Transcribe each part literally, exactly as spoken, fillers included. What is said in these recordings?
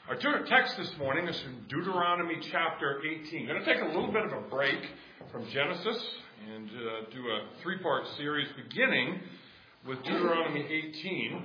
Our text this morning is from Deuteronomy chapter eighteen. I'm going to take a little bit of a break from Genesis and uh, do a three-part series beginning with Deuteronomy eighteen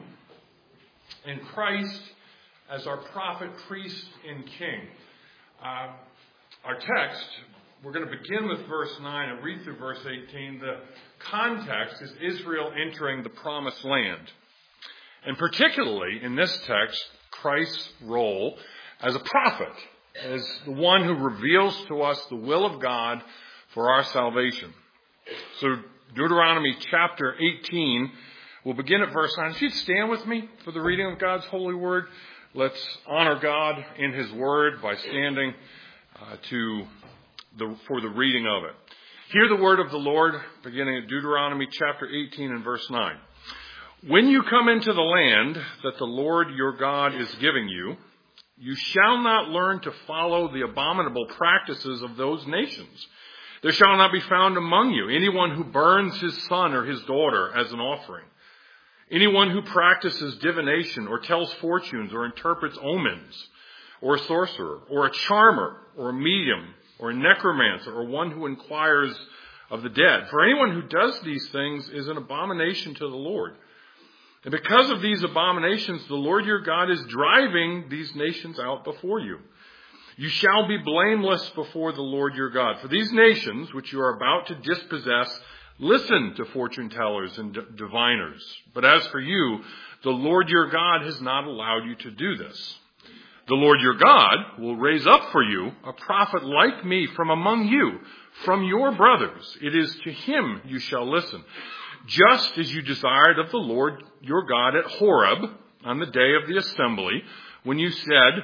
and Christ as our prophet, priest, and king. Uh, our text, we're going to begin with verse nine and read through verse eighteen. The context is Israel entering the promised land. And particularly in this text, Christ's role as a prophet, as the one who reveals to us the will of God for our salvation. So Deuteronomy chapter eighteen, we'll begin at verse nine. If you'd stand with me for the reading of God's holy word, let's honor God in his word by standing uh, to the, for the reading of it. Hear the word of the Lord, beginning at Deuteronomy chapter eighteen and verse nine. When you come into the land that the Lord your God is giving you, you shall not learn to follow the abominable practices of those nations. There shall not be found among you anyone who burns his son or his daughter as an offering, anyone who practices divination or tells fortunes or interprets omens, or a sorcerer, or a charmer, or a medium, or a necromancer, or one who inquires of the dead. For anyone who does these things is an abomination to the Lord. And because of these abominations, the Lord your God is driving these nations out before you. You shall be blameless before the Lord your God. For these nations, which you are about to dispossess, listen to fortune tellers and diviners. But as for you, the Lord your God has not allowed you to do this. The Lord your God will raise up for you a prophet like me from among you, from your brothers. It is to him you shall listen. Just as you desired of the Lord your God at Horeb on the day of the assembly, when you said,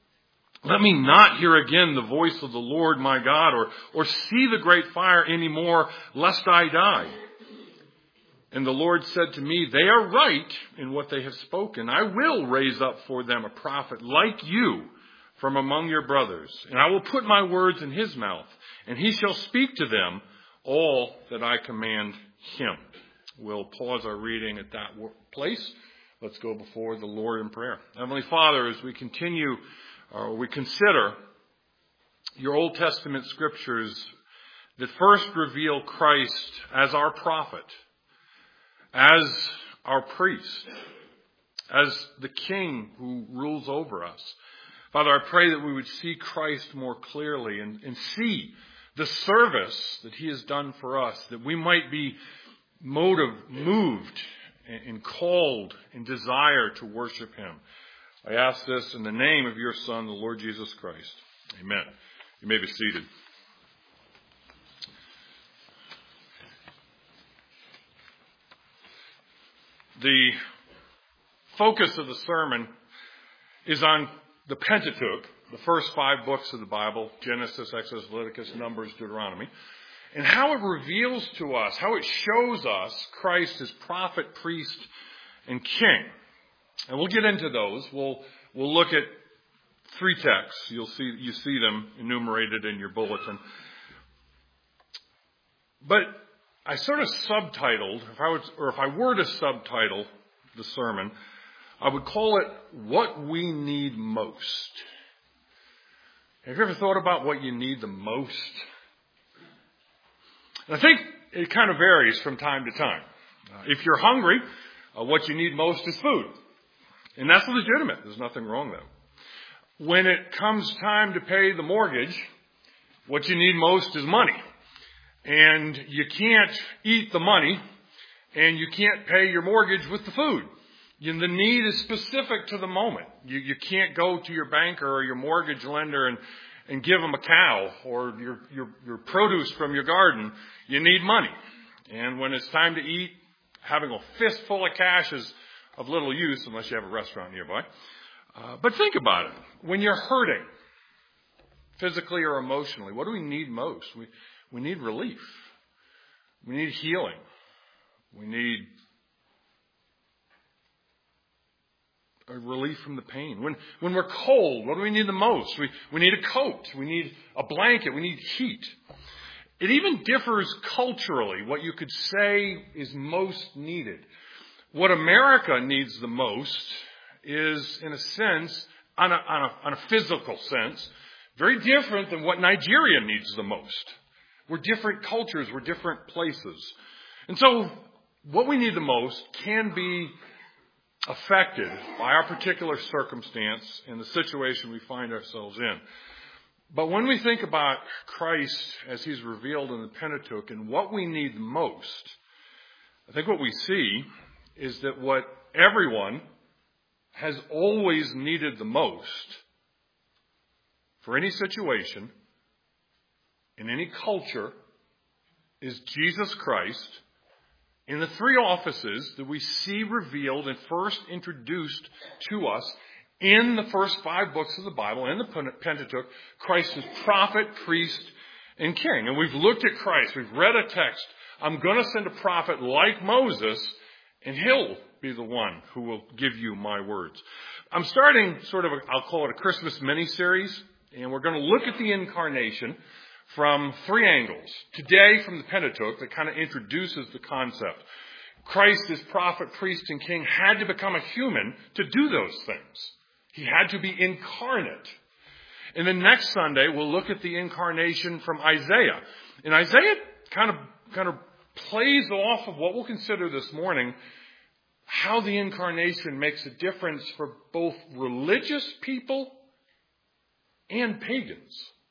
let me not hear again the voice of the Lord my God, or, or see the great fire any more, lest I die. And the Lord said to me, they are right in what they have spoken. I will raise up for them a prophet like you from among your brothers, and I will put my words in his mouth, and he shall speak to them all that I command him. We'll pause our reading at that place. Let's go before the Lord in prayer. Heavenly Father, as we continue, or we consider your Old Testament scriptures that first reveal Christ as our prophet, as our priest, as the king who rules over us. Father, I pray that we would see Christ more clearly and, and see the service that he has done for us, that we might be motive, moved and called and desire to worship him. I ask this in the name of your Son, the Lord Jesus Christ. Amen. You may be seated. The focus of the sermon is on the Pentateuch, the first five books of the Bible, Genesis, Exodus, Leviticus, Numbers, Deuteronomy, and how it reveals to us, how it shows us Christ as prophet, priest, and king. And we'll get into those. We'll we'll look at three texts. You'll see you see them enumerated in your bulletin. But I sort of subtitled, if I was, or if I were to subtitle the sermon, I would call it "What We Need Most." Have you ever thought about what you need the most? I think it kind of varies from time to time. Uh, if you're hungry, uh, what you need most is food. And that's legitimate. There's nothing wrong there. When it comes time to pay the mortgage, what you need most is money. And you can't eat the money, and you can't pay your mortgage with the food. You, the need is specific to the moment. You, you can't go to your banker or your mortgage lender and and give them a cow or your, your, your produce from your garden. You need money. And when it's time to eat, having a fistful of cash is of little use unless you have a restaurant nearby. Uh, but think about it. When you're hurting, physically or emotionally, what do we need most? We, we need relief. We need healing. We need a relief from the pain. When when we're cold, what do we need the most? We we need a coat. We need a blanket. We need heat. It even differs culturally what you could say is most needed. What America needs the most is, in a sense, on a, on a, on a physical sense, very different than what Nigeria needs the most. We're different cultures. We're different places. And so what we need the most can be affected by our particular circumstance and the situation we find ourselves in. But when we think about Christ as he's revealed in the Pentateuch and what we need most, I think what we see is that what everyone has always needed the most for any situation, in any culture, is Jesus Christ in the three offices that we see revealed and first introduced to us in the first five books of the Bible, in the Pentateuch. Christ is prophet, priest, and king. And we've looked at Christ. We've read a text. I'm going to send a prophet like Moses, and he'll be the one who will give you my words. I'm starting sort of, a, I'll call it a Christmas mini-series, and we're going to look at the incarnation from three angles. Today, from the Pentateuch, that kind of introduces the concept. Christ as prophet, priest, and king had to become a human to do those things. He had to be incarnate. And then next Sunday, we'll look at the incarnation from Isaiah. And Isaiah kind of, kind of plays off of what we'll consider this morning, how the incarnation makes a difference for both religious people and pagans.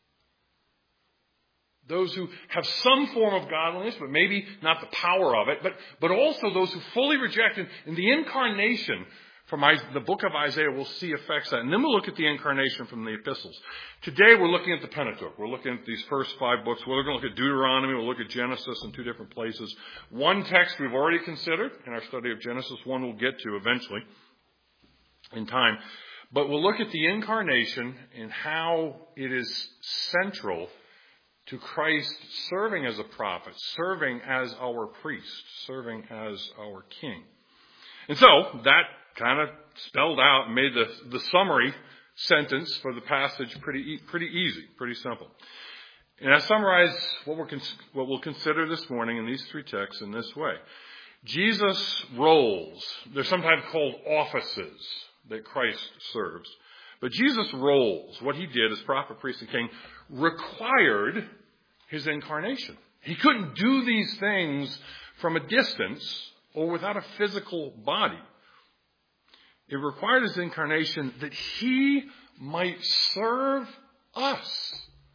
Those who have some form of godliness, but maybe not the power of it, but, but also those who fully reject it. In the incarnation from the book of Isaiah, we'll see affects that. And then we'll look at the incarnation from the epistles. Today, we're looking at the Pentateuch. We're looking at these first five books. We're going to look at Deuteronomy. We'll look at Genesis in two different places. One text we've already considered in our study of Genesis. One we'll get to eventually in time. But we'll look at the incarnation and how it is central to Christ serving as a prophet, serving as our priest, serving as our king. And so that kind of spelled out and made the, the summary sentence for the passage pretty pretty easy, pretty simple. And I summarize what, we're, what we'll consider this morning in these three texts in this way. Jesus' roles, they're sometimes called offices that Christ serves. But Jesus' roles, what he did as prophet, priest, and king, required his incarnation. He couldn't do these things from a distance or without a physical body. It required his incarnation that he might serve us.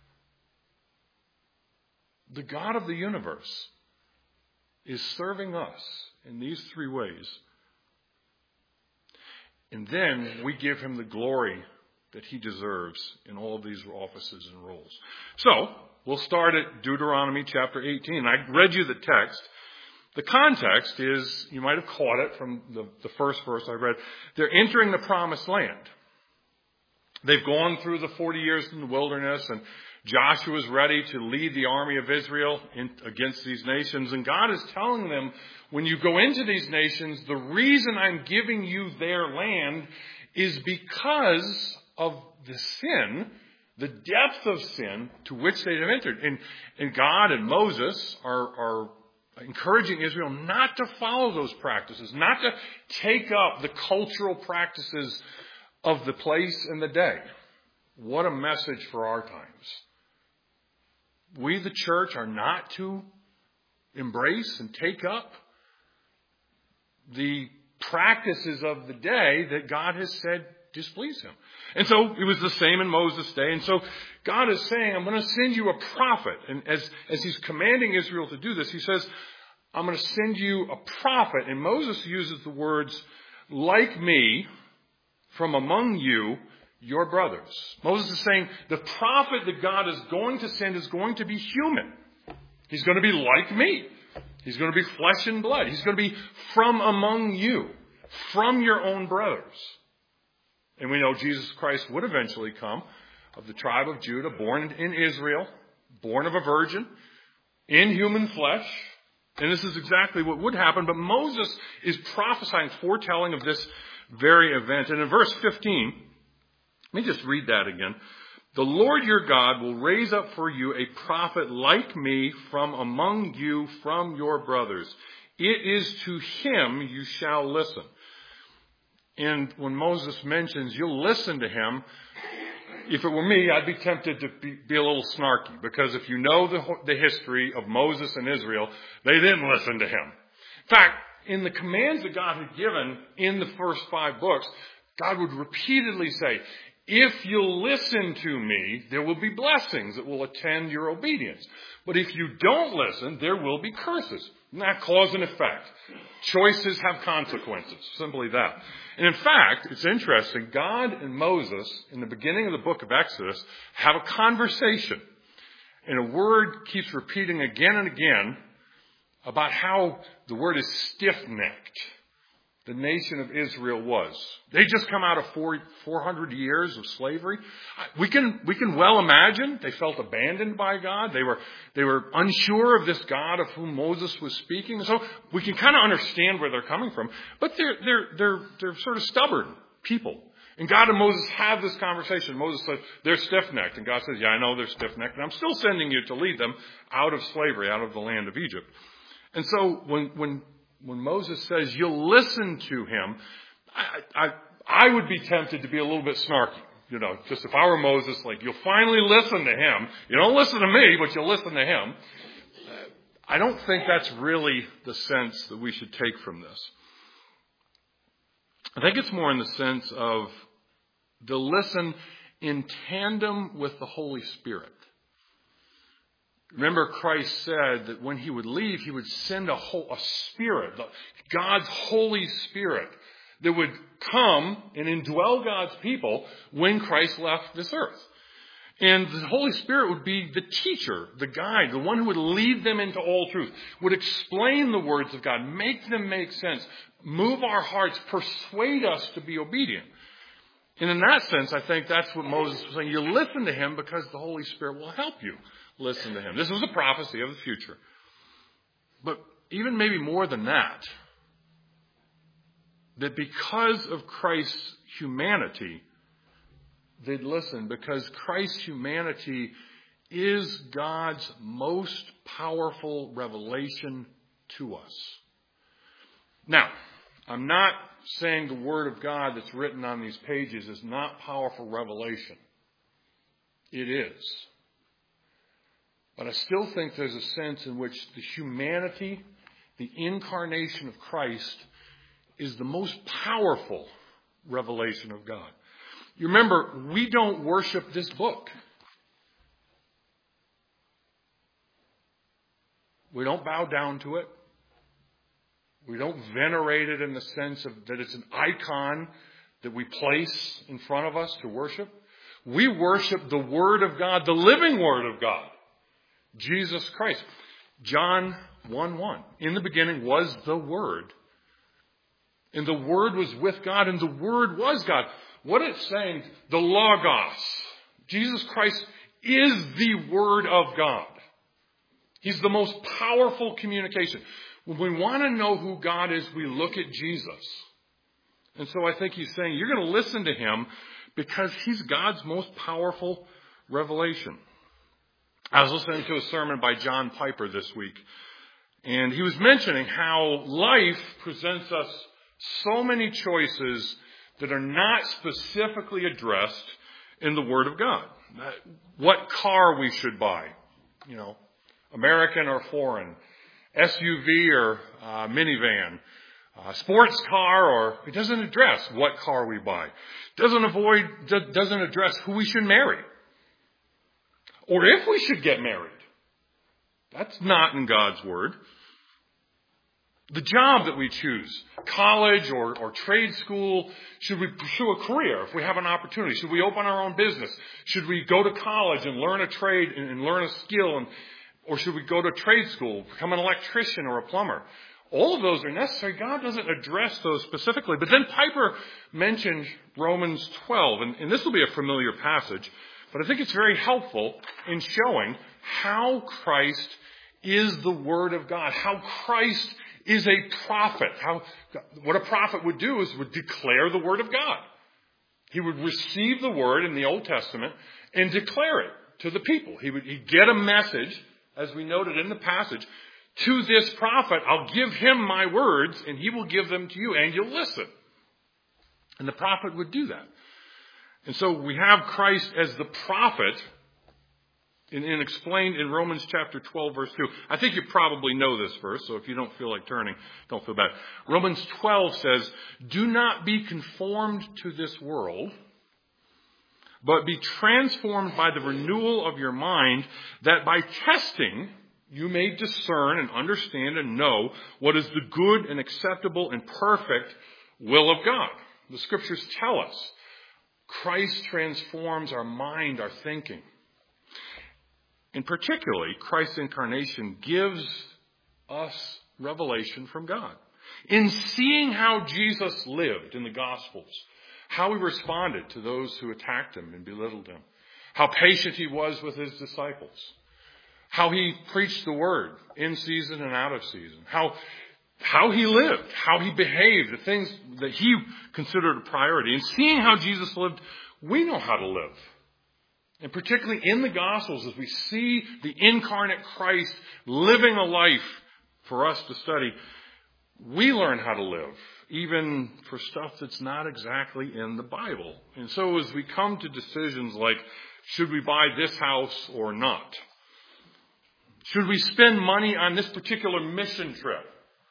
The God of the universe is serving us in these three ways. And then we give him the glory that he deserves in all of these offices and roles. So, we'll start at Deuteronomy chapter eighteen. I read you the text. The context is, you might have caught it from the, the first verse I read. They're entering the promised land. They've gone through the forty years in the wilderness, and Joshua's ready to lead the army of Israel in, against these nations. And God is telling them, when you go into these nations, the reason I'm giving you their land is because of the sin, the depth of sin to which they have entered. And, and God and Moses are, are encouraging Israel not to follow those practices, not to take up the cultural practices of the place and the day. What a message for our times. We, the church, are not to embrace and take up the practices of the day that God has said displease him. And so it was the same in Moses' day. And so God is saying, I'm going to send you a prophet. And as, as he's commanding Israel to do this, he says, I'm going to send you a prophet. And Moses uses the words, like me, from among you, your brothers. Moses is saying the prophet that God is going to send is going to be human. He's going to be like me. He's going to be flesh and blood. He's going to be from among you, from your own brothers. And we know Jesus Christ would eventually come of the tribe of Judah, born in Israel, born of a virgin, in human flesh. And this is exactly what would happen. But Moses is prophesying, foretelling of this very event. And in verse fifteen, let me just read that again. The Lord your God will raise up for you a prophet like me from among you, from your brothers. It is to him you shall listen. And when Moses mentions, you'll listen to him, if it were me, I'd be tempted to be, be a little snarky. Because if you know the, the history of Moses and Israel, they didn't listen to him. In fact, in the commands that God had given in the first five books, God would repeatedly say, if you'll listen to me, there will be blessings that will attend your obedience. But if you don't listen, there will be curses. And that cause and effect. Choices have consequences. Simply that. And in fact, it's interesting, God and Moses, in the beginning of the book of Exodus, have a conversation. And a word keeps repeating again and again about how the word is stiff-necked. The nation of Israel was. They just come out of four, 400 years of slavery. We can, we can well imagine they felt abandoned by God. They were, they were unsure of this God of whom Moses was speaking. So we can kind of understand where they're coming from. But they're, they're, they're, they're sort of stubborn people. And God and Moses have this conversation. Moses says, they're stiff-necked. And God says, yeah, I know they're stiff-necked. And I'm still sending you to lead them out of slavery, out of the land of Egypt. And so when, when, When Moses says you'll listen to him, I, I, I would be tempted to be a little bit snarky. You know, just if I were Moses, like, you'll finally listen to him. You don't listen to me, but you'll listen to him. Uh, I don't think that's really the sense that we should take from this. I think it's more in the sense of to listen in tandem with the Holy Spirit. Remember, Christ said that when he would leave, he would send a, whole, a spirit, God's Holy Spirit, that would come and indwell God's people when Christ left this earth. And the Holy Spirit would be the teacher, the guide, the one who would lead them into all truth, would explain the words of God, make them make sense, move our hearts, persuade us to be obedient. And in that sense, I think that's what Moses was saying. You listen to him because the Holy Spirit will help you. Listen to him. This was a prophecy of the future. But even maybe more than that, that because of Christ's humanity, they'd listen, because Christ's humanity is God's most powerful revelation to us. Now, I'm not saying the Word of God that's written on these pages is not powerful revelation. It is. But I still think there's a sense in which the humanity, the incarnation of Christ, is the most powerful revelation of God. You remember, we don't worship this book. We don't bow down to it. We don't venerate it in the sense of that it's an icon that we place in front of us to worship. We worship the Word of God, the living Word of God. Jesus Christ. John one one. In the beginning was the Word. And the Word was with God, and the Word was God. What it's saying, the Logos. Jesus Christ is the Word of God. He's the most powerful communication. When we want to know who God is, we look at Jesus. And so I think he's saying, you're going to listen to him because he's God's most powerful revelation. I was listening to a sermon by John Piper this week, and he was mentioning how life presents us so many choices that are not specifically addressed in the Word of God. What car we should buy, you know, American or foreign, S U V or uh, minivan, uh, sports car, or it doesn't address what car we buy. Doesn't avoid, doesn't address who we should marry. Or if we should get married. That's not in God's Word. The job that we choose, college or, or trade school, should we pursue a career if we have an opportunity? Should we open our own business? Should we go to college and learn a trade and, and learn a skill? And, or should we go to trade school, become an electrician or a plumber? All of those are necessary. God doesn't address those specifically. But then Piper mentioned Romans twelve, and, and this will be a familiar passage. But I think it's very helpful in showing how Christ is the Word of God, how Christ is a prophet. How what a prophet would do is would declare the Word of God. He would receive the Word in the Old Testament and declare it to the people. He would he'd get a message, as we noted in the passage, to this prophet. I'll give him my words, and he will give them to you, and you'll listen. And the prophet would do that. And so we have Christ as the prophet and, and explained in Romans chapter twelve, verse two. I think you probably know this verse, so if you don't feel like turning, don't feel bad. Romans twelve says, "Do not be conformed to this world, but be transformed by the renewal of your mind, that by testing you may discern and understand and know what is the good and acceptable and perfect will of God." The scriptures tell us Christ transforms our mind, our thinking. And particularly, Christ's incarnation gives us revelation from God. In seeing how Jesus lived in the Gospels, how he responded to those who attacked him and belittled him, how patient he was with his disciples, how he preached the word in season and out of season, how how he lived, how he behaved, the things that he considered a priority. And seeing how Jesus lived, we know how to live. And particularly in the Gospels, as we see the incarnate Christ living a life for us to study, we learn how to live, even for stuff that's not exactly in the Bible. And so as we come to decisions like, should we buy this house or not? Should we spend money on this particular mission trip?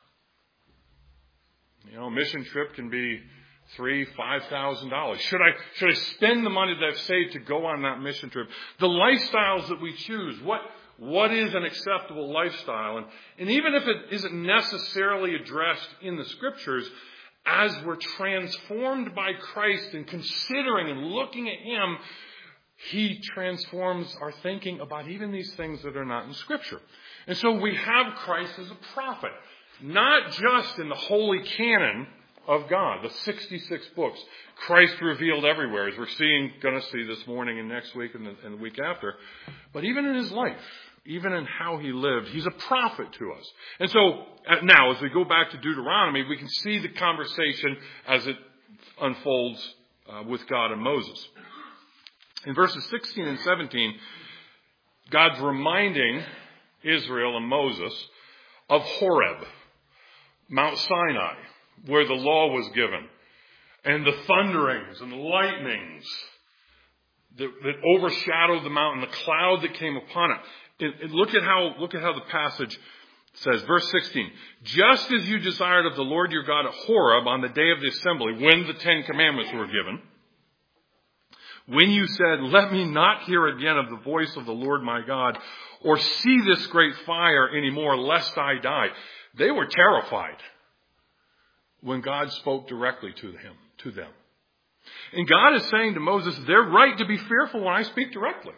You know, a mission trip can be three, five thousand dollars. Should I should I spend the money that I've saved to go on that mission trip? The lifestyles that we choose, what what is an acceptable lifestyle? And, and even if it isn't necessarily addressed in the scriptures, as we're transformed by Christ and considering and looking at him, he transforms our thinking about even these things that are not in scripture. And so we have Christ as a prophet. Not just in the holy canon of God, the sixty-six books, Christ revealed everywhere, as we're seeing, going to see this morning and next week and the, and the week after, but even in his life, even in how he lived, he's a prophet to us. And so now, as we go back to Deuteronomy, we can see the conversation as it unfolds uh, with God and Moses. In verses sixteen and seventeen, God's reminding Israel and Moses of Horeb, Mount Sinai, where the law was given, and the thunderings and the lightnings that, that overshadowed the mountain, the cloud that came upon it. It, it. Look at how look at how the passage says, verse sixteen. Just as you desired of the Lord your God at Horeb on the day of the assembly, when the Ten Commandments were given, when you said, "Let me not hear again of the voice of the Lord my God, or see this great fire anymore, lest I die." They were terrified when God spoke directly to him, to them. And God is saying to Moses, they're right to be fearful when I speak directly.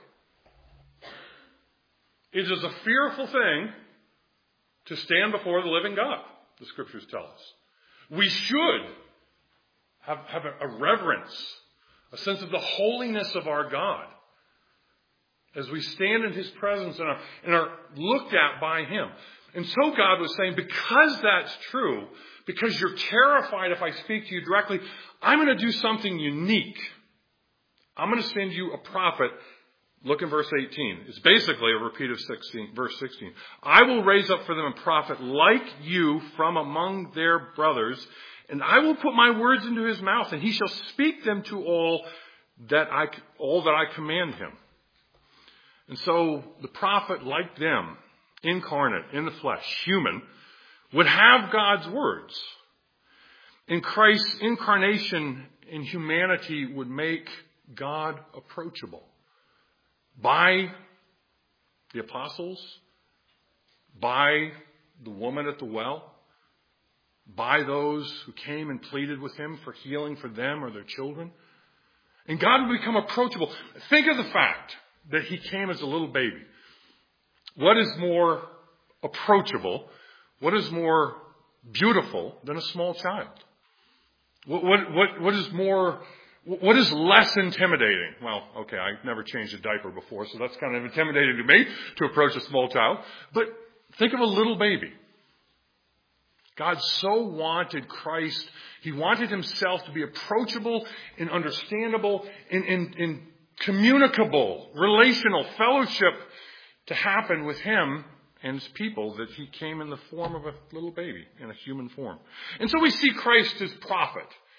It is a fearful thing to stand before the living God, the scriptures tell us. We should have, have a, a reverence, a sense of the holiness of our God as we stand in his presence and are, and are looked at by him. And so God was saying, because that's true, because you're terrified if I speak to you directly, I'm going to do something unique. I'm going to send you a prophet. Look in verse eighteen. It's basically a repeat of sixteen, verse sixteen. I will raise up for them a prophet like you from among their brothers, and I will put my words into his mouth, and he shall speak them to all that I, all that I command him. And so the prophet, like them, incarnate, in the flesh, human, would have God's words. And Christ's incarnation in humanity would make God approachable by the apostles, by the woman at the well, by those who came and pleaded with him for healing for them or their children. And God would become approachable. Think of the fact that he came as a little baby. What is more approachable? What is more beautiful than a small child? What, what, what, what is more, what is less intimidating? Well, okay, I never changed a diaper before, so that's kind of intimidating to me to approach a small child. But think of a little baby. God so wanted Christ, he wanted himself to be approachable and understandable and, and, and communicable, relational, fellowship to happen with him and his people, that he came in the form of a little baby, in a human form. And so we see Christ as prophet.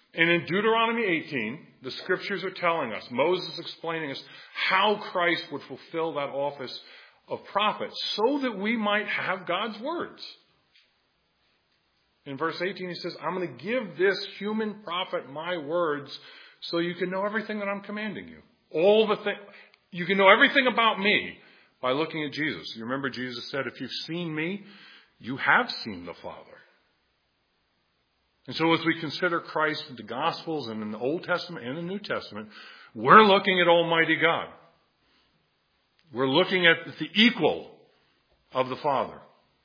And in Deuteronomy eighteen, the scriptures are telling us, Moses explaining us how Christ would fulfill that office of prophet so that we might have God's words. In verse eighteen, he says, I'm going to give this human prophet my words so you can know everything that I'm commanding you. All the thing, you can know everything about me by looking at Jesus. You remember Jesus said, if you've seen me, you have seen the Father. And so as we consider Christ in the Gospels and in the Old Testament and the New Testament, we're looking at Almighty God. We're looking at the equal of the Father.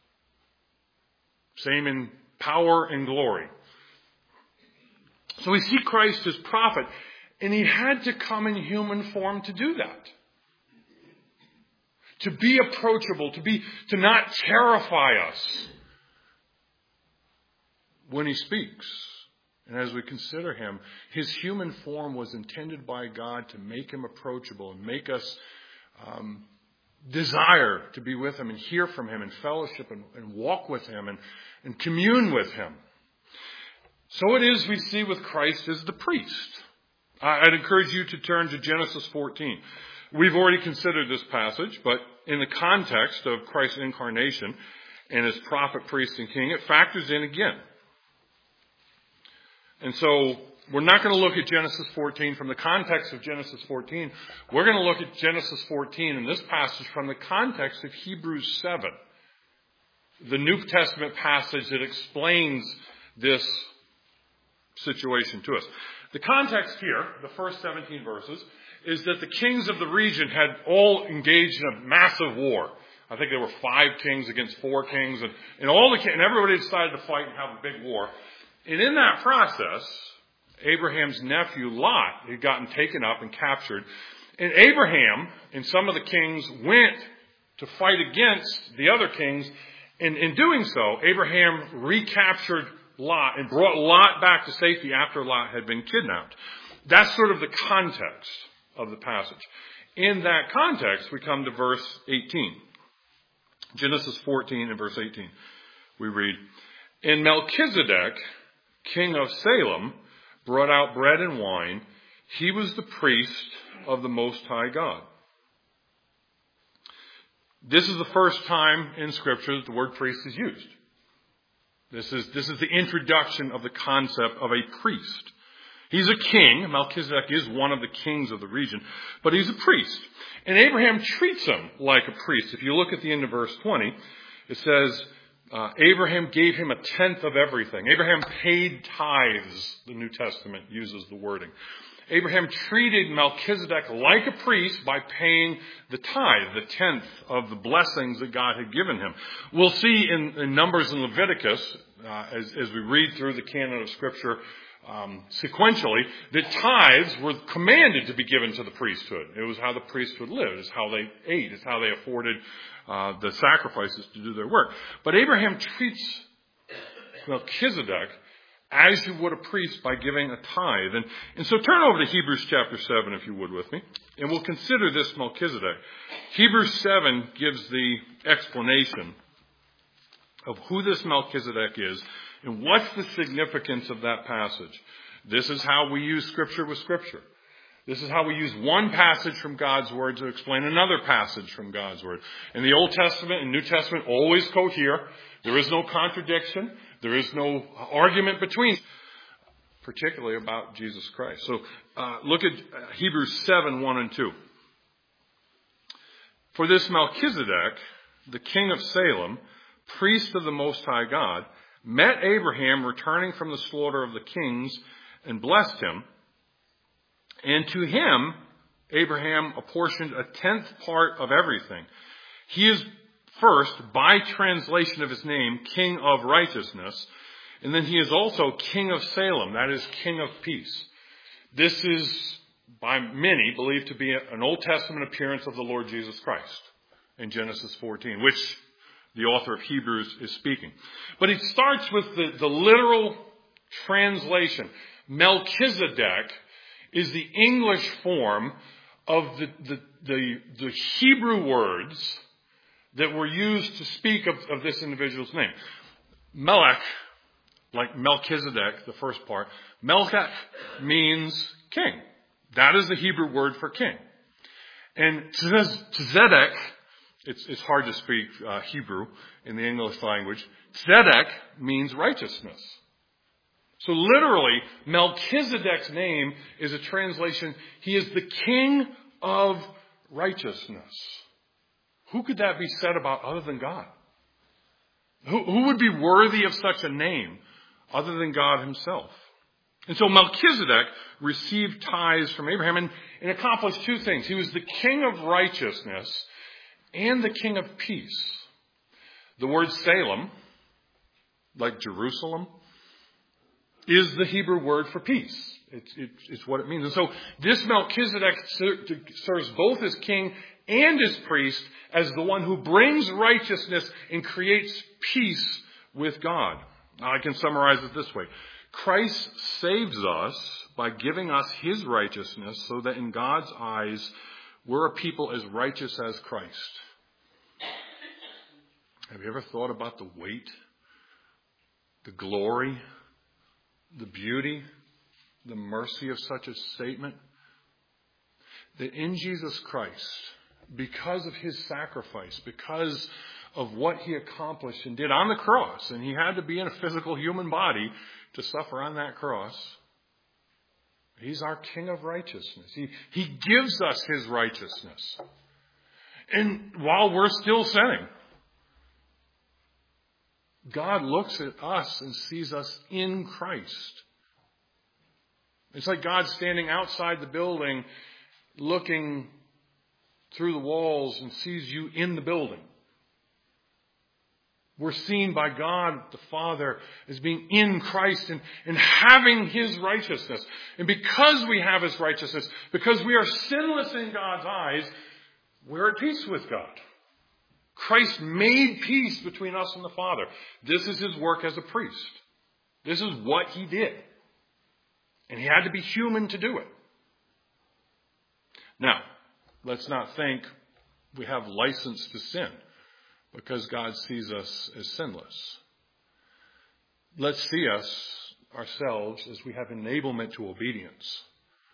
Same in power and glory. So we see Christ as prophet, and he had to come in human form to do that. To be approachable, to be, to not terrify us when he speaks. And as we consider him, his human form was intended by God to make him approachable and make us um, desire to be with him and hear from him and fellowship and, and walk with him and, and commune with him. So it is we see with Christ as the priest. I'd encourage you to turn to Genesis fourteen. We've already considered this passage, but in the context of Christ's incarnation and his prophet, priest, and king, it factors in again. And so we're not going to look at Genesis fourteen from the context of Genesis fourteen. We're going to look at Genesis fourteen in this passage from the context of Hebrews seven, the New Testament passage that explains this situation to us. The context here, the first seventeen verses, is that the kings of the region had all engaged in a massive war. I think there were five kings against four kings, and, and all the and everybody decided to fight and have a big war. And in that process, Abraham's nephew Lot had gotten taken up and captured. And Abraham and some of the kings went to fight against the other kings. And in doing so, Abraham recaptured Lot and brought Lot back to safety after Lot had been kidnapped. That's sort of the context of the passage. In that context, we come to verse eighteen. Genesis fourteen and verse eighteen. We read, And Melchizedek, king of Salem, brought out bread and wine. He was the priest of the Most High God. This is the first time in Scripture that the word priest is used. This is, this is the introduction of the concept of a priest. He's a king. Melchizedek is one of the kings of the region, but he's a priest. And Abraham treats him like a priest. If you look at the end of verse twenty, it says, uh, Abraham gave him a tenth of everything. Abraham paid tithes, the New Testament uses the wording. Abraham treated Melchizedek like a priest by paying the tithe, the tenth of the blessings that God had given him. We'll see in, in Numbers and Leviticus, uh, as, as we read through the canon of Scripture um, sequentially, that tithes were commanded to be given to the priesthood. It was how the priesthood lived. It's how they ate. It's how they afforded uh, the sacrifices to do their work. But Abraham treats Melchizedek as you would a priest by giving a tithe. And, and so turn over to Hebrews chapter seven, if you would, with me. And we'll consider this Melchizedek. Hebrews seven gives the explanation of who this Melchizedek is and what's the significance of that passage. This is how we use Scripture with Scripture. This is how we use one passage from God's Word to explain another passage from God's Word. In the Old Testament and New Testament always cohere. There is no contradiction. There is no argument between, particularly about Jesus Christ. So uh, look at Hebrews seven, one and two. For this Melchizedek, the king of Salem, priest of the Most High God, met Abraham returning from the slaughter of the kings and blessed him. And to him, Abraham apportioned a tenth part of everything. He is first, by translation of his name, King of Righteousness. And then he is also King of Salem, that is, King of Peace. This is, by many, believed to be an Old Testament appearance of the Lord Jesus Christ in Genesis fourteen, which the author of Hebrews is speaking. But it starts with the, the literal translation. Melchizedek is the English form of the, the, the, the Hebrew words that were used to speak of, of this individual's name. Melech like Melchizedek, the first part. Melchizedek means king. That is the Hebrew word for king. And Tzedek, it's, it's hard to speak uh, Hebrew in the English language. Tzedek means righteousness. So literally, Melchizedek's name is a translation. He is the king of righteousness. Who could that be said about other than God? Who, who would be worthy of such a name other than God himself? And so Melchizedek received tithes from Abraham and, and accomplished two things. He was the king of righteousness and the king of peace. The word Salem, like Jerusalem, is the Hebrew word for peace. It's, it's, it's what it means. And so this Melchizedek serves both as king and as priest as the one who brings righteousness and creates peace with God. Now, I can summarize it this way. Christ saves us by giving us his righteousness so that in God's eyes we're a people as righteous as Christ. Have you ever thought about the weight, the glory, the beauty, the mercy of such a statement? That in Jesus Christ, because of his sacrifice, because of what he accomplished and did on the cross, and he had to be in a physical human body to suffer on that cross, he's our King of righteousness. He, he gives us his righteousness. And while we're still sinning, God looks at us and sees us in Christ. It's like God standing outside the building, looking through the walls and sees you in the building. We're seen by God the Father as being in Christ and, and having his righteousness. And because we have his righteousness, because we are sinless in God's eyes, we're at peace with God. Christ made peace between us and the Father. This is his work as a priest. This is what he did. And he had to be human to do it. Now, let's not think we have license to sin because God sees us as sinless. Let's see us ourselves as we have enablement to obedience.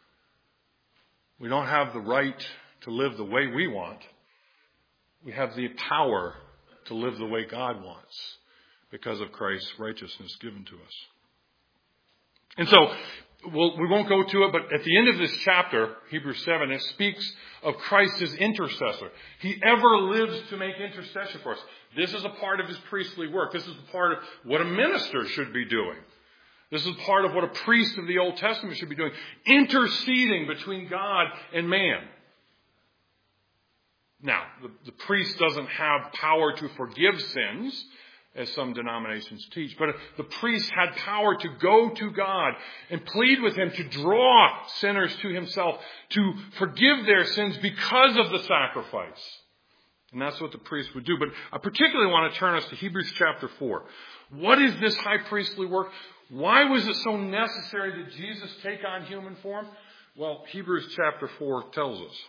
We don't have the right to live the way we want. We have the power to live the way God wants because of Christ's righteousness given to us. And so, we'll, we won't go to it, but at the end of this chapter, Hebrews seven, it speaks of Christ as intercessor. He ever lives to make intercession for us. This is a part of his priestly work. This is a part of what a minister should be doing. This is part of what a priest of the Old Testament should be doing. Interceding between God and man. Now, the, the priest doesn't have power to forgive sins, as some denominations teach, but the priest had power to go to God and plead with him to draw sinners to himself, to forgive their sins because of the sacrifice. And that's what the priest would do. But I particularly want to turn us to Hebrews chapter four. What is this high priestly work? Why was it so necessary that Jesus take on human form? Well, Hebrews chapter four tells us.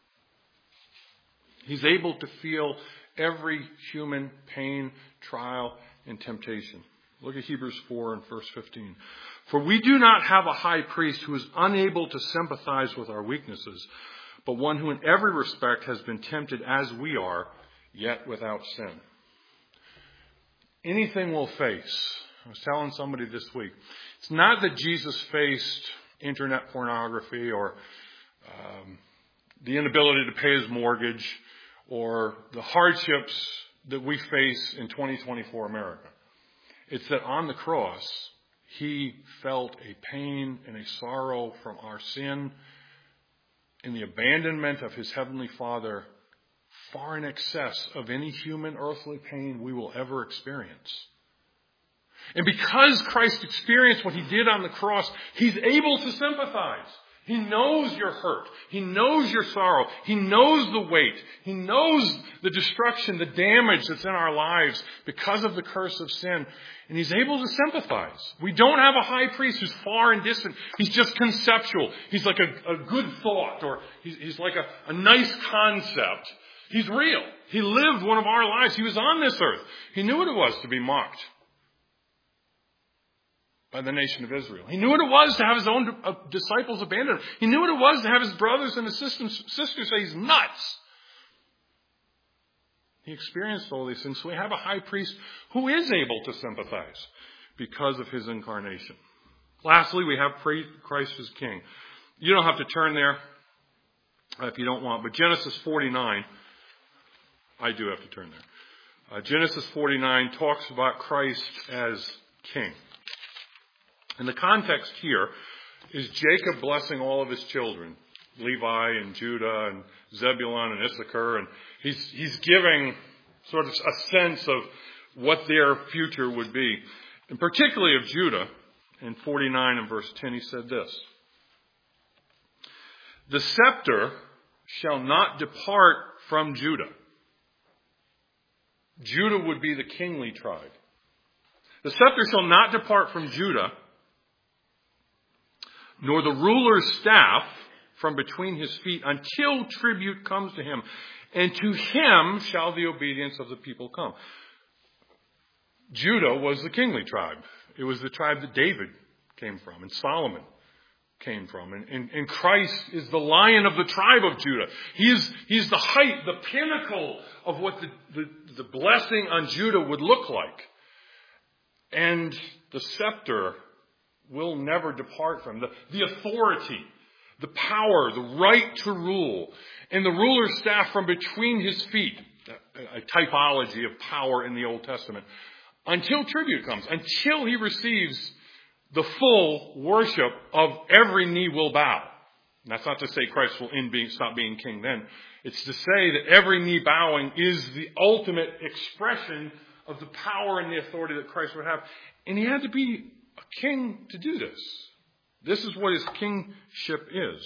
He's able to feel every human pain, trial, and temptation. Look at Hebrews four and verse fifteen. For we do not have a high priest who is unable to sympathize with our weaknesses, but one who in every respect has been tempted as we are, yet without sin. Anything we'll face. I was telling somebody this week. It's not that Jesus faced internet pornography or um, the inability to pay his mortgage or the hardships that we face in twenty twenty-four America. It's that on the cross, he felt a pain and a sorrow from our sin and the abandonment of his heavenly Father far in excess of any human earthly pain we will ever experience. And because Christ experienced what he did on the cross, he's able to sympathize. He knows your hurt. He knows your sorrow. He knows the weight. He knows the destruction, the damage that's in our lives because of the curse of sin. And he's able to sympathize. We don't have a high priest who's far and distant. He's just conceptual. He's like a, a good thought, or he's, he's like a, a nice concept. He's real. He lived one of our lives. He was on this earth. He knew what it was to be mocked. by the nation of Israel. He knew what it was to have his own disciples abandoned him. He knew what it was to have his brothers and his sisters say he's nuts. He experienced all these things. So we have a high priest who is able to sympathize because of his incarnation. Lastly, we have Christ as King. You don't have to turn there if you don't want, but Genesis forty-nine, I do have to turn there. Uh, Genesis forty-nine talks about Christ as King. And the context here is Jacob blessing all of his children, Levi and Judah and Zebulun and Issachar, and he's he's giving sort of a sense of what their future would be. And particularly of Judah, in forty-nine and verse ten, he said this: "The scepter shall not depart from Judah." Judah would be the kingly tribe. "The scepter shall not depart from Judah, nor the ruler's staff from between his feet, until tribute comes to him. And to him shall the obedience of the people come." Judah was the kingly tribe. It was the tribe that David came from and Solomon came from. And, and, and Christ is the Lion of the tribe of Judah. He is, he's the height, the pinnacle of what the, the, the blessing on Judah would look like. And the scepter will never depart from him. The, the authority, the power, the right to rule, and the ruler's staff from between his feet, a, a typology of power in the Old Testament, until tribute comes, until he receives the full worship of every knee will bow. And that's not to say Christ will end being, stop being king then. It's to say that every knee bowing is the ultimate expression of the power and the authority that Christ would have. And he had to be a king to do this. This is what his kingship is.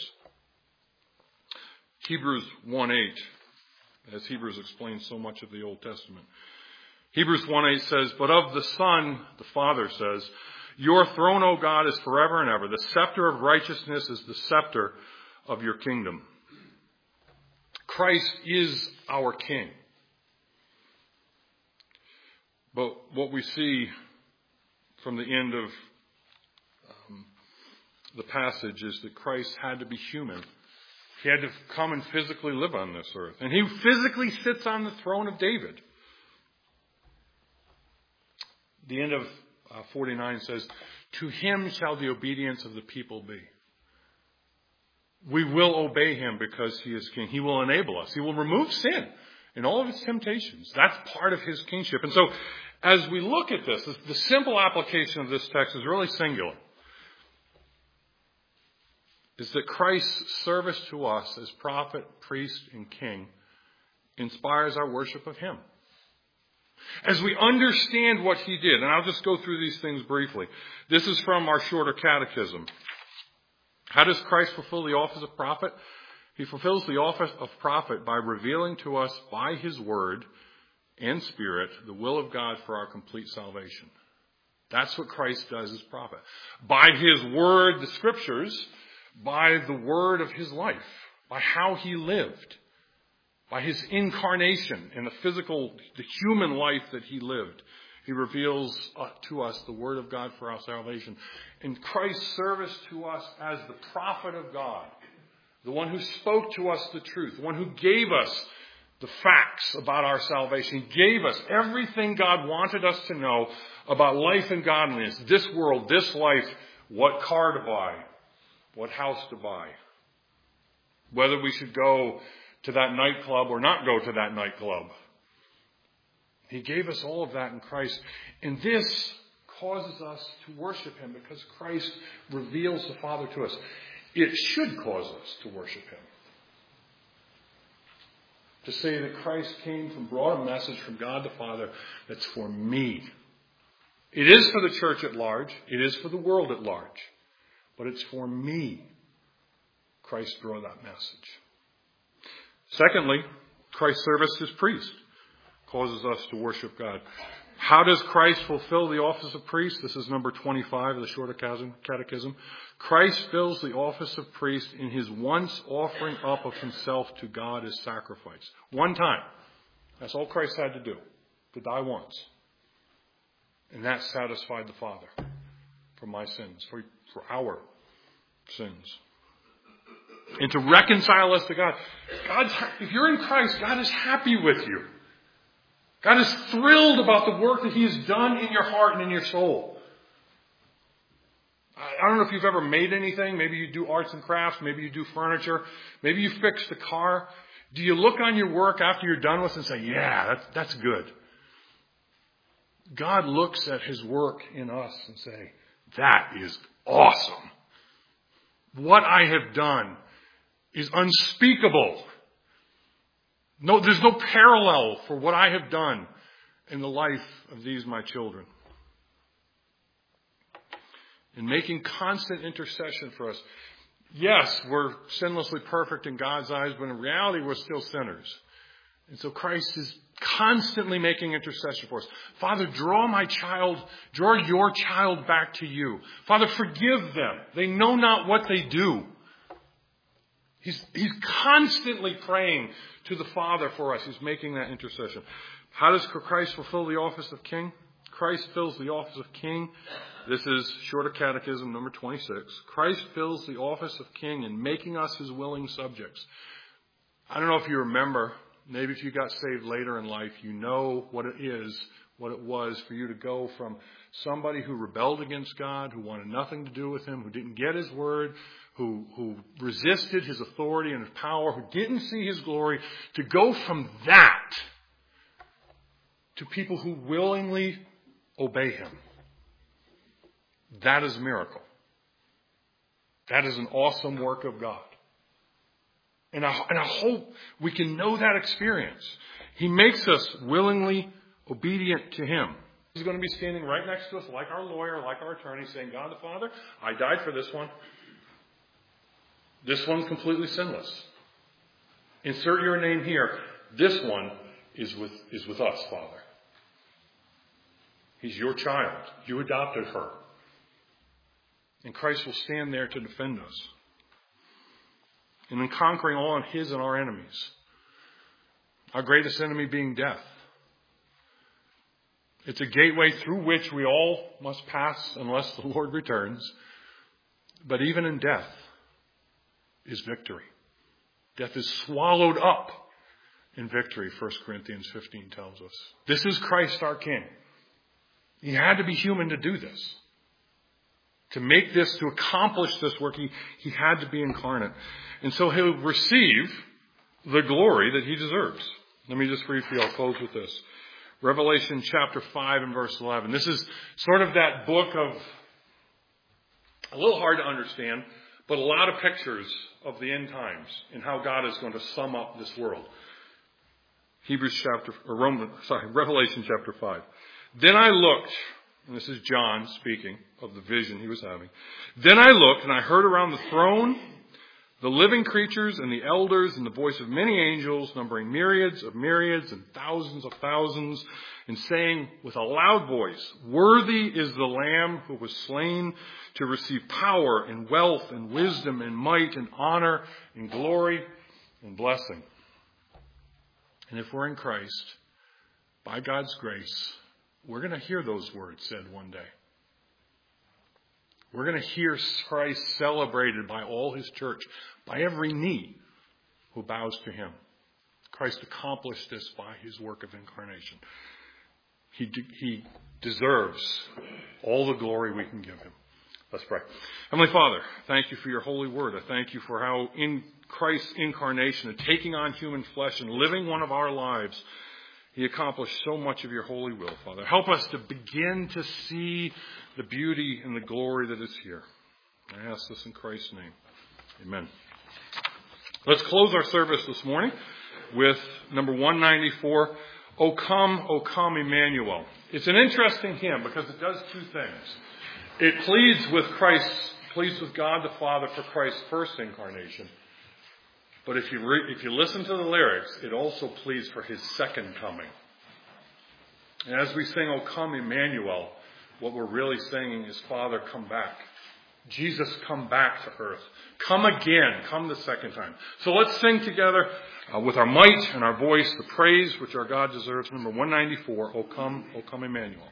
Hebrews one eight, as Hebrews explains so much of the Old Testament. Hebrews one eight says, "But of the Son," the Father says, "Your throne, O God, is forever and ever. The scepter of righteousness is the scepter of your kingdom." Christ is our King. But what we see from the end of um, the passage is that Christ had to be human. He had to come and physically live on this earth. And he physically sits on the throne of David. The end of uh, forty-nine says, "To him shall the obedience of the people be." We will obey him because he is king. He will enable us. He will remove sin and all of its temptations. That's part of his kingship. And so as we look at this, the simple application of this text is really singular. Is that Christ's service to us as prophet, priest, and king inspires our worship of him. As we understand what he did, and I'll just go through these things briefly. This is from our shorter catechism. How does Christ fulfill the office of prophet? He fulfills the office of prophet by revealing to us by his word and spirit the will of God for our complete salvation. That's what Christ does as prophet. By his word, the scriptures, by the word of his life, by how he lived, by his incarnation and the physical, the human life that he lived. He reveals uh, to us the word of God for our salvation. And Christ's service to us as the prophet of God, the one who spoke to us the truth, the one who gave us the facts about our salvation. He gave us everything God wanted us to know about life and godliness, this world, this life, what car to buy, what house to buy, whether we should go to that nightclub or not go to that nightclub. He gave us all of that in Christ. And this causes us to worship him because Christ reveals the Father to us. It should cause us to worship him. To say that Christ came and brought a message from God the Father that's for me. It is for the church at large. It is for the world at large. But it's for me. Christ brought that message. Secondly, Christ's service as priest causes us to worship God. How does Christ fulfill the office of priest? This is number twenty-five of the Shorter Catechism. Christ fills the office of priest in his once offering up of himself to God as sacrifice. One time. That's all Christ had to do. To die once. And that satisfied the Father. for my sins, for, for our sins. And to reconcile us to God. God's, if you're in Christ, God is happy with you. God is thrilled about the work that He has done in your heart and in your soul. I don't know if you've ever made anything. Maybe you do arts and crafts. Maybe you do furniture. Maybe you fixed a car. Do you look on your work after you're done with it and say, yeah, that's, that's good? God looks at His work in us and say, that is awesome. What I have done is unspeakable. No, there's no parallel for what I have done in the life of these my children. In making constant intercession for us. Yes, we're sinlessly perfect in God's eyes, but in reality we're still sinners. And so Christ is constantly making intercession for us. Father, draw my child, draw your child back to you. Father, forgive them. They know not what they do. He's, he's constantly praying to the Father for us. He's making that intercession. How does Christ fulfill the office of King? Christ fills the office of King. This is Shorter Catechism number twenty-six. Christ fills the office of King in making us His willing subjects. I don't know if you remember, maybe if you got saved later in life, you know what it is, what it was for you to go from somebody who rebelled against God, who wanted nothing to do with Him, who didn't get His word, who, who resisted His authority and His power, who didn't see His glory, to go from that to people who willingly obey Him. That is a miracle. That is an awesome work of God. And I, and I hope we can know that experience. He makes us willingly obedient to Him. He's going to be standing right next to us like our lawyer, like our attorney, saying, God the Father, I died for this one. This one's completely sinless. Insert your name here. This one is with, is with us, Father. He's your child. You adopted her. And Christ will stand there to defend us. And in conquering all of His and our enemies. Our greatest enemy being death. It's a gateway through which we all must pass unless the Lord returns. But even in death is victory. Death is swallowed up in victory, First Corinthians fifteen tells us. This is Christ our King. He had to be human to do this. To make this, to accomplish this work, he, he had to be incarnate. And so He'll receive the glory that He deserves. Let me just briefly, I'll close with this. Revelation chapter five and verse eleven. This is sort of that book of, a little hard to understand, but a lot of pictures of the end times and how God is going to sum up this world. Hebrews chapter, or Roman, sorry, Revelation chapter five. Then I looked, and this is John speaking of the vision he was having. Then I looked, and I heard around the throne the living creatures and the elders and the voice of many angels, numbering myriads of myriads and thousands of thousands, and saying with a loud voice, Worthy is the Lamb who was slain to receive power and wealth and wisdom and might and honor and glory and blessing. And if we're in Christ, by God's grace, we're going to hear those words said one day. We're going to hear Christ celebrated by all His church, by every knee who bows to Him. Christ accomplished this by His work of incarnation. He, de- he deserves all the glory we can give Him. Let's pray. Heavenly Father, thank You for Your holy word. I thank You for how in Christ's incarnation and taking on human flesh and living one of our lives, He accomplished so much of Your holy will, Father. Help us to begin to see the beauty and the glory that is here. I ask this in Christ's name. Amen. Let's close our service this morning with number one ninety-four, O come, O come, Emmanuel. It's an interesting hymn because it does two things. It pleads with Christ, pleads with God the Father for Christ's first incarnation. But if you re- if you listen to the lyrics, it also pleads for His second coming. And as we sing, O come, Emmanuel, what we're really singing is, Father, come back. Jesus, come back to earth. Come again. Come the second time. So let's sing together uh, with our might and our voice the praise which our God deserves. Number one ninety-four, O come, O come, Emmanuel.